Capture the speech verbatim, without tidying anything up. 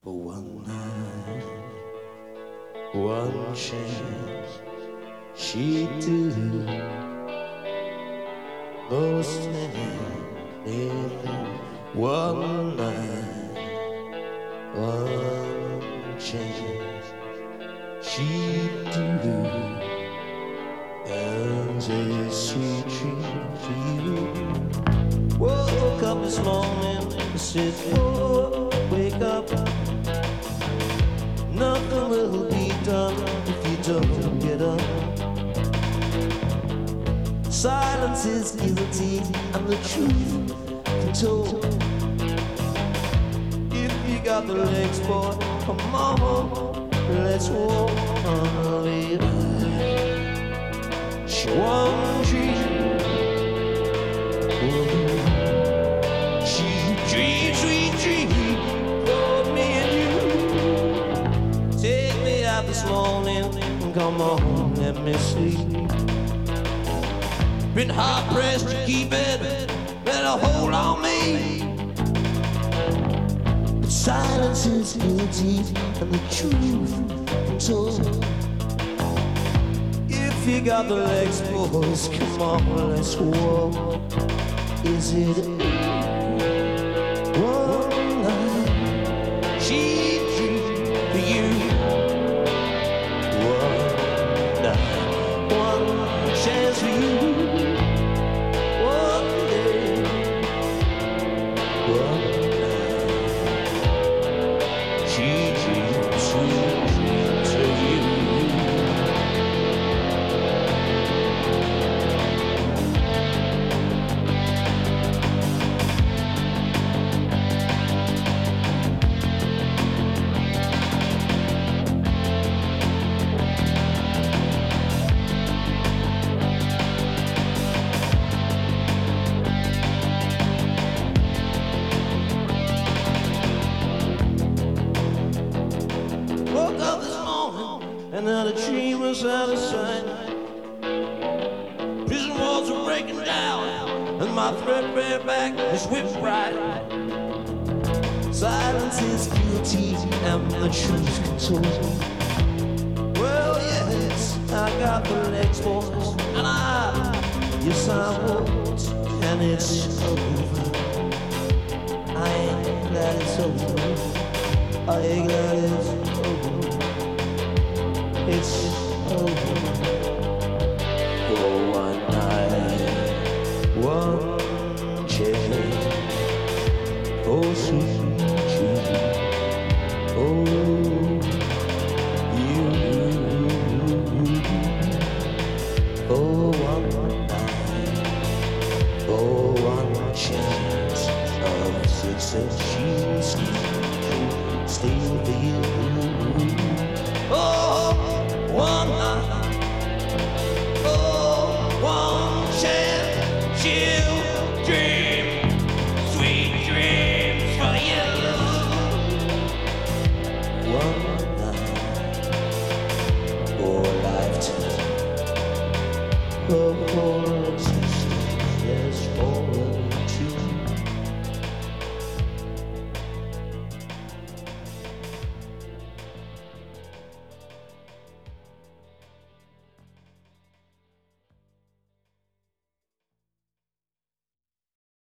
For one night, one chance, she do most anything. One night, one chance, she do and a sweet dream for you. Woke up this morning, I said, oh, wake up. Nothing will be done if you don't get up. Silence is guilty and the truth can told. If you got the legs, boy, come on, let's walk on the line. She won't dream. She dreams, sweet dream for me and you. Take me out this morning, come on, let me sleep. Been hard pressed to keep it, better hold on me. But silence is guilty and the truth told. If you got the legs, boys, come on, let's walk. Is it one night she dreamed for you? One night, one chance for you. One day, one night she dreamed sweet dreams for you. Woke up this morning, another dream was out of sight. Prison walls are breaking down, and my threadbare back is whipped right. Silence is guilty, and the truth can told. Well, yes, I got the legs, boys, and I, yes, I won't, and it's over. I ain't glad it's over. I ain't glad it's over. It's over. For one night, one chance, oh sweet dream, oh you. For one night, for one chance of success, she's still for you.